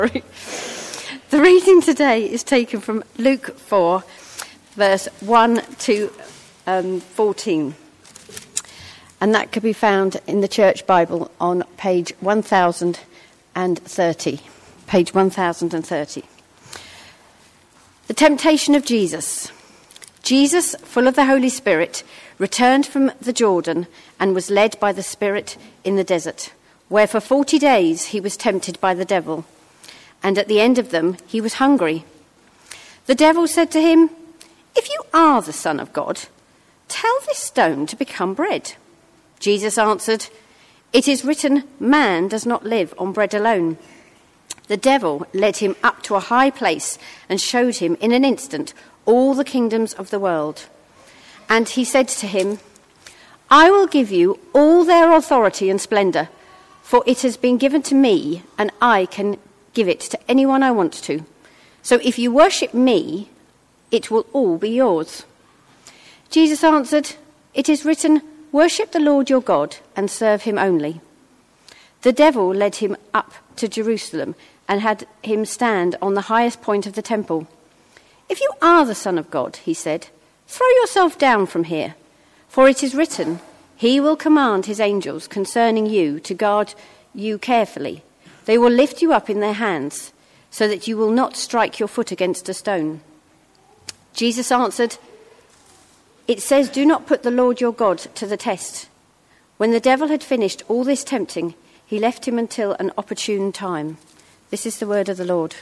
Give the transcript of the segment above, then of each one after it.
The reading today is taken from Luke 4, verse 1 to 14. And that could be found in the Church Bible on page 1030. Page 1030. The temptation of Jesus. Jesus, full of the Holy Spirit, returned from the Jordan and was led by the Spirit in the desert, where for 40 days he was tempted by the devil. And at the end of them he was hungry. The devil said to him, "If you are the Son of God, tell this stone to become bread." Jesus answered, "It is written, man does not live on bread alone." The devil led him up to a high place and showed him in an instant all the kingdoms of the world. And he said to him, "I will give you all their authority and splendor, for it has been given to me, and I can give it to anyone I want to. So if you worship me, it will all be yours." Jesus answered, "It is written, worship the Lord your God and serve him only." The devil led him up to Jerusalem and had him stand on the highest point of the temple. "If you are the Son of God," he said, "throw yourself down from here, for it is written, he will command his angels concerning you to guard you carefully. They will lift you up in their hands, so that you will not strike your foot against a stone." Jesus answered, "It says, do not put the Lord your God to the test." When the devil had finished all this tempting, he left him until an opportune time. This is the word of the Lord.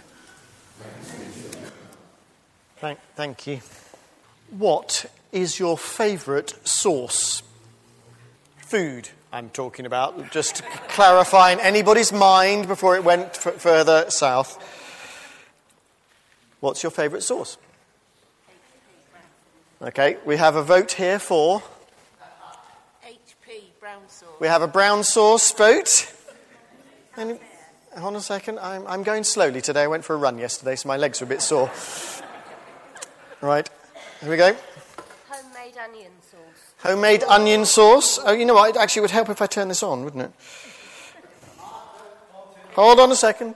Thank you. What is your favourite sauce? Food, I'm talking about. Just clarifying anybody's mind before it went further south. What's your favourite sauce? Okay, we have a vote here for... HP, brown sauce. We have a brown sauce vote. Hold on a second, I'm going slowly today. I went for a run yesterday, so my legs are a bit sore. Right, here we go. Homemade onion sauce. Homemade onion sauce. Oh, you know what? It actually would help if I turn this on, wouldn't it? Hold on a second.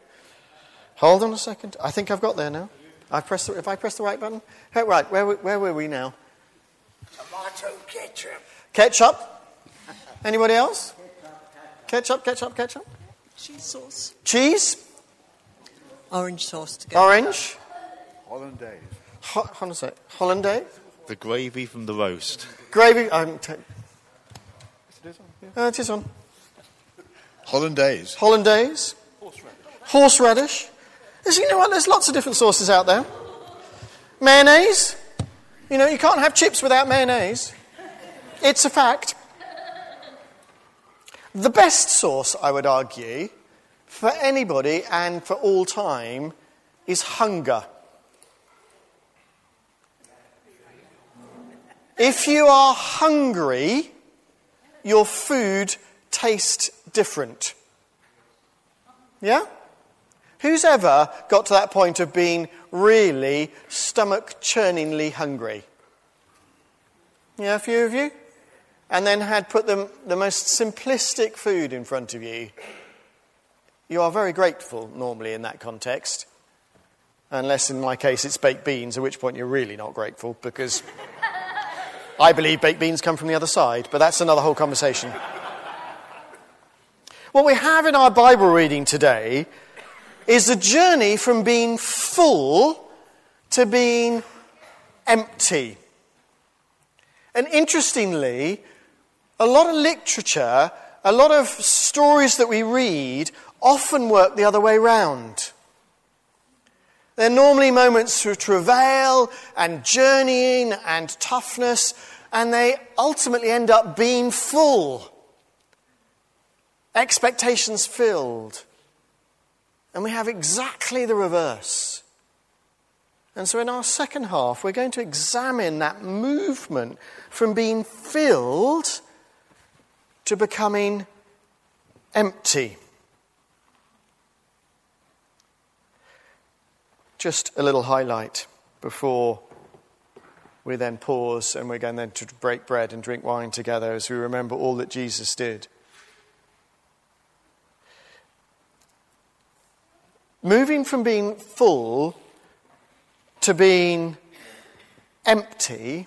I think I've got there now. If I press the right button? Right, where were we now? Tomato ketchup. Ketchup? Anybody else? Ketchup. Cheese sauce. Cheese? Orange sauce together. Orange? Hollandaise. Hold on a sec. Hollandaise? The gravy from the roast. Gravy? It is on. Hollandaise. Hollandaise? Horseradish? You know what? There's lots of different sauces out there. Mayonnaise? You know, you can't have chips without mayonnaise. It's a fact. The best sauce, I would argue, for anybody and for all time, is hunger. If you are hungry, your food tastes different. Yeah? Who's ever got to that point of being really stomach-churningly hungry? Yeah, a few of you? And then had put the most simplistic food in front of you. You are very grateful, normally, in that context. Unless, in my case, it's baked beans, at which point you're really not grateful, because I believe baked beans come from the other side, but that's another whole conversation. What we have in our Bible reading today is a journey from being full to being empty. And interestingly, a lot of literature, a lot of stories that we read often work the other way round. They're normally moments of travail and journeying and toughness, and they ultimately end up being full. Expectations filled. And we have exactly the reverse. And so in our second half, we're going to examine that movement from being filled to becoming empty. Just a little highlight before we then pause and we're going then to break bread and drink wine together as we remember all that Jesus did. moving from being full to being empty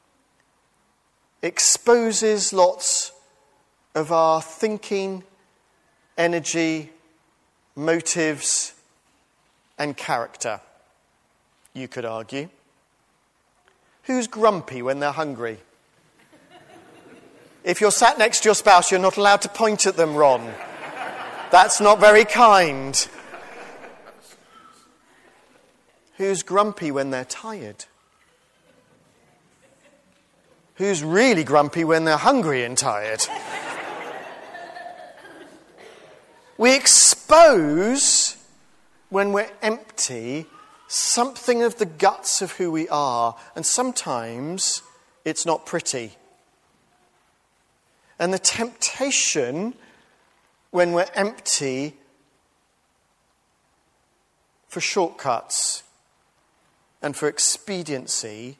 exposes lots of our thinking, energy, motives, and character, you could argue. Who's grumpy when they're hungry? If you're sat next to your spouse, you're not allowed to point at them, Ron. That's not very kind. Who's grumpy when they're tired? Who's really grumpy when they're hungry and tired? We expose, when we're empty, something of the guts of who we are, and sometimes it's not pretty. And the temptation, when we're empty, for shortcuts and for expediency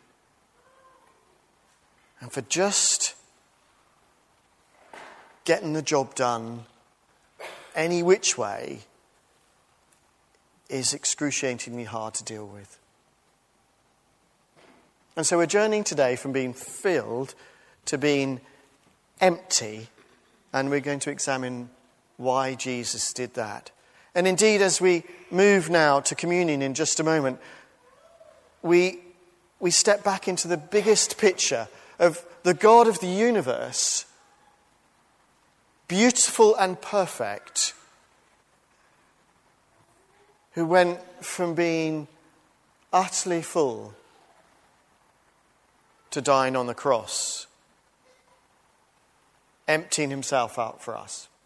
and for just getting the job done any which way, is excruciatingly hard to deal with. And so we're journeying today from being filled to being empty, and we're going to examine why Jesus did that. And indeed, as we move now to communion in just a moment, we step back into the biggest picture of the God of the universe, beautiful and perfect, who went from being utterly full to dying on the cross, emptying himself out for us.